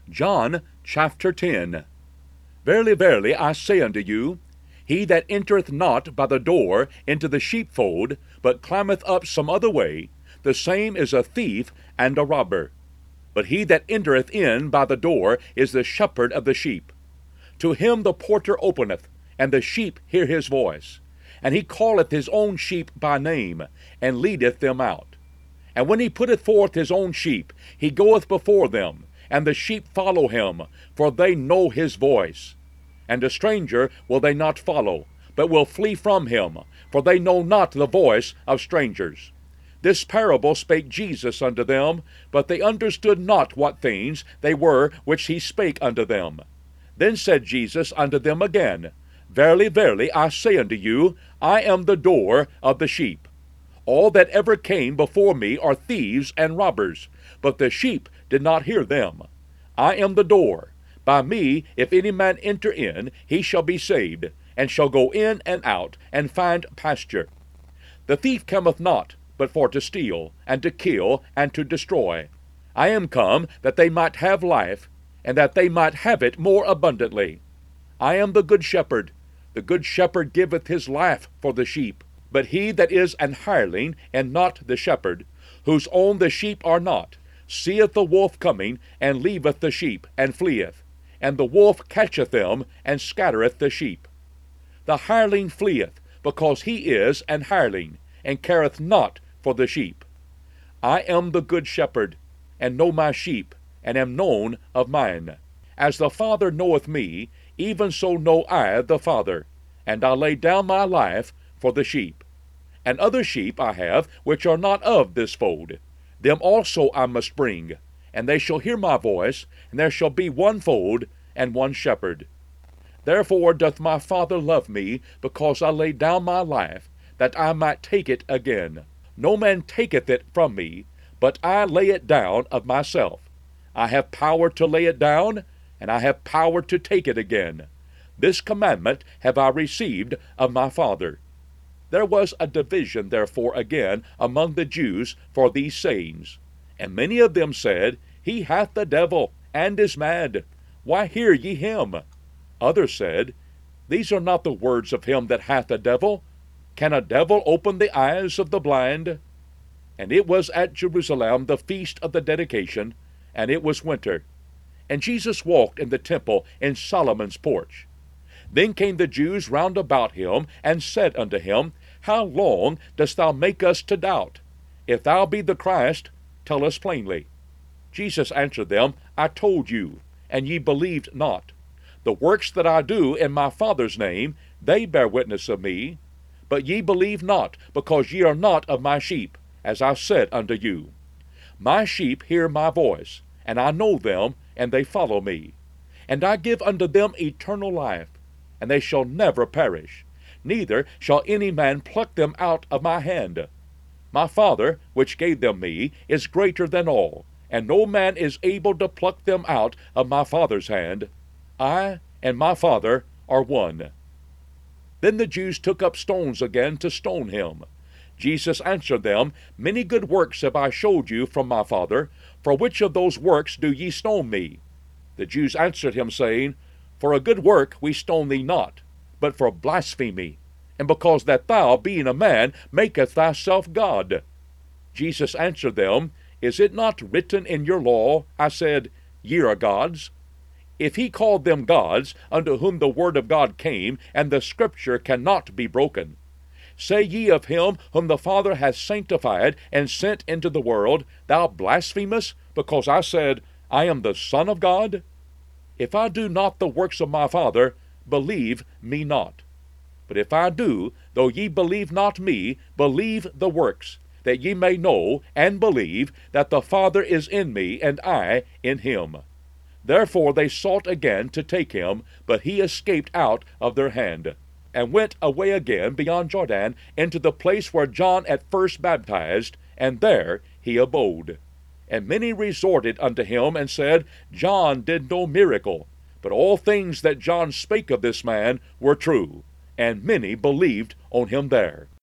John chapter 10. Verily, verily, I say unto you, he that entereth not by the door into the sheepfold, but climbeth up some other way, the same is a thief and a robber. But he that entereth in by the door is the shepherd of the sheep. To him the porter openeth, and the sheep hear his voice. And he calleth his own sheep by name, and leadeth them out. And when he putteth forth his own sheep, he goeth before them, and the sheep follow him, for they know his voice. And a stranger will they not follow, but will flee from him, for they know not the voice of strangers. This parable spake Jesus unto them, but they understood not what things they were which he spake unto them. Then said Jesus unto them again, Verily, verily, I say unto you, I am the door of the sheep. All that ever came before me are thieves and robbers, but the sheep did not hear them. I am the door. By me, if any man enter in, he shall be saved, and shall go in and out, and find pasture. The thief cometh not, but for to steal, and to kill, and to destroy. I am come that they might have life, and that they might have it more abundantly. I am the good shepherd. The good shepherd giveth his life for the sheep. But he that is an hireling, and not the shepherd, whose own the sheep are not, seeth the wolf coming, and leaveth the sheep, and fleeth. And the wolf catcheth them, and scattereth the sheep. The hireling fleeth, because he is an hireling, and careth not for the sheep. I am the good shepherd, and know my sheep, and am known of mine. As the Father knoweth me, even so know I the Father, and I lay down my life for the sheep. And other sheep I have, which are not of this fold. Them also I must bring, and they shall hear my voice, and there shall be one fold and one shepherd. Therefore doth my Father love me, because I lay down my life, that I might take it again. No man taketh it from me, but I lay it down of myself. I have power to lay it down, and I have power to take it again. This commandment have I received of my Father. There was a division therefore again among the Jews for these sayings. And many of them said, He hath the devil, and is mad. Why hear ye him? Others said, These are not the words of him that hath a devil. Can a devil open the eyes of the blind? And it was at Jerusalem the feast of the dedication, and it was winter. And Jesus walked in the temple in Solomon's porch. Then came the Jews round about him, and said unto him, How long dost thou make us to doubt? If thou be the Christ, tell us plainly. Jesus answered them, I told you, and ye believed not. The works that I do in my Father's name, they bear witness of me. But ye believe not, because ye are not of my sheep, as I said unto you. My sheep hear my voice, and I know them, and they follow me. And I give unto them eternal life, and they shall never perish, neither shall any man pluck them out of my hand. My Father, which gave them me, is greater than all, and no man is able to pluck them out of my Father's hand. I and my Father are one. Then the Jews took up stones again to stone him. Jesus answered them, Many good works have I showed you from my Father. For which of those works do ye stone me? The Jews answered him, saying, For a good work we stone thee not, but for blasphemy, and because that thou, being a man, makest thyself God. Jesus answered them, Is it not written in your law, I said, Ye are gods? If he called them gods, unto whom the word of God came, and the scripture cannot be broken. Say ye of him whom the Father hath sanctified and sent into the world, Thou blasphemest, because I said, I am the Son of God? If I do not the works of my Father, believe me not. But if I do, though ye believe not me, believe the works, that ye may know and believe that the Father is in me, and I in him. Therefore they sought again to take him, but he escaped out of their hand, and went away again beyond Jordan into the place where John at first baptized, and there he abode. And many resorted unto him, and said, John did no miracle, but all things that John spake of this man were true. And many believed on him there.